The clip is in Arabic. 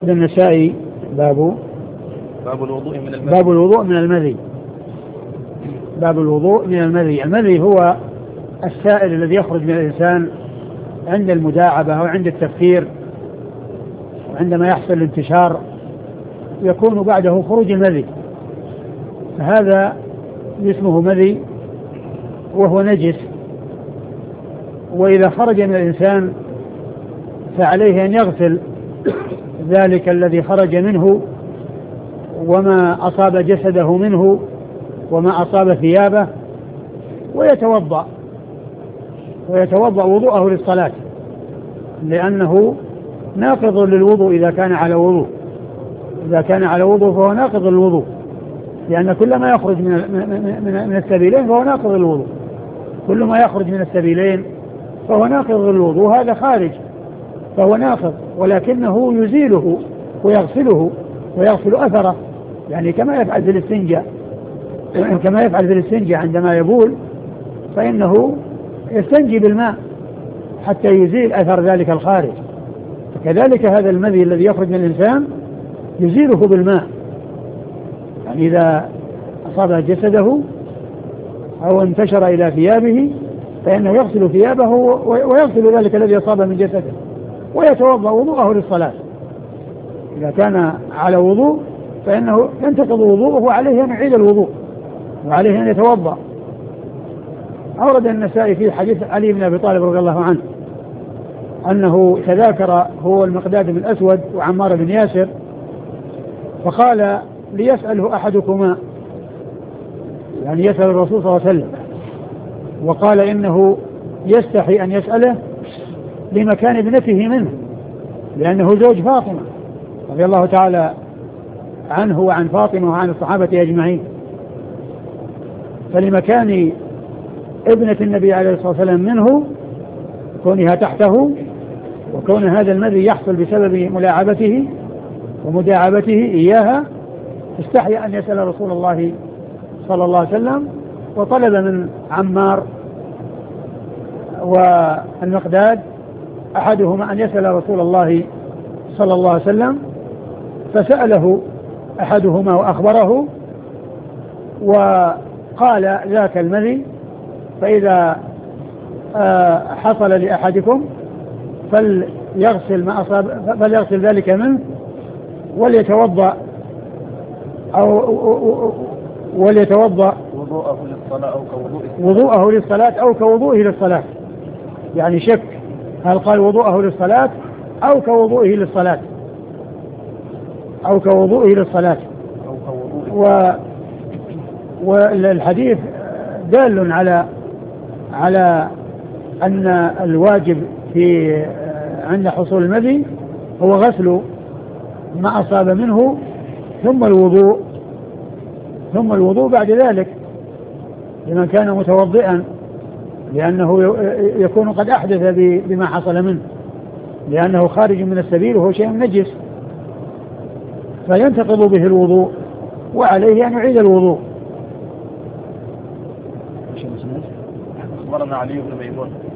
النسائي باب الوضوء من المذي. باب الوضوء من المذي. المذي هو السائل الذي يخرج من الإنسان عند المداعبة أو عند التفكير، وعندما يحصل الانتشار يكون بعده خروج المذي، فهذا اسمه مذي وهو نجس. وإذا خرج من الإنسان فعليه أن يغسل ذلك الذي خرج منه وما أصاب جسده منه وما أصاب ثيابه، ويتوضأ وضوءه للصلاة، لأنه ناقض للوضوء إذا كان على وضوء. إذا كان على وضوء فهو ناقض للوضوء، لأن كل ما يخرج من السبيلين فهو ناقض للوضوء. كل ما يخرج من السبيلين فهو ناقض للوضوء. هذا خارج فهو ناقض، ولكنه يزيله ويغسله ويغسل أثره، يعني كما يفعل في الاستنجاء عندما يبول فإنه يستنجي بالماء حتى يزيل أثر ذلك الخارج. فكذلك هذا المذي الذي يخرج من الإنسان يزيله بالماء، يعني إذا أصاب جسده أو انتشر إلى ثيابه فإنه يغسل ثيابه ويغسل ذلك الذي أصاب من جسده ويتوضأ وضوءه للصلاة. إذا كان على وضوء فإنه ينتقض وضوءه وعليه أن يعيد الوضوء وعليه أن يتوضأ. أورد النسائي في حديث علي بن أبي طالب رضي الله عنه أنه تذاكر هو المقداد بن الأسود وعمار بن ياسر، فقال ليسأله أحدكما، يعني يسأل الرسول صلى الله عليه وسلم، وقال إنه يستحي أن يسأله لمكان ابنته منه، لأنه زوج فاطمة رضي الله تعالى عنه وعن فاطمة وعن الصحابة أجمعين، فلمكان ابنة النبي عليه الصلاة والسلام منه كونها تحته، وكون هذا المذي يحصل بسبب ملاعبته ومداعبته إياها، استحي أن يسأل رسول الله صلى الله عليه وسلم، وطلب من عمار والمقداد أحدهما أن يسأل رسول الله صلى الله عليه وسلم، فسأله أحدهما وأخبره وقال ذاك المذي، فإذا حصل لأحدكم فليغسل ذلك منه وليتوضأ وضوءه للصلاة أو كوضوءه للصلاة. يعني شك هل قال وضوءه للصلاة أو كوضوءه للصلاة والحديث دال على أن الواجب عند حصول المذي هو غسل ما أصاب منه ثم الوضوء بعد ذلك لمن كان متوضئا، لأنه يكون قد أحدث بما حصل منه، لأنه خارج من السبيل وهو شيء نجس، فينتقض به الوضوء وعليه أن يعيد الوضوء. أخبرنا علي بن ميمون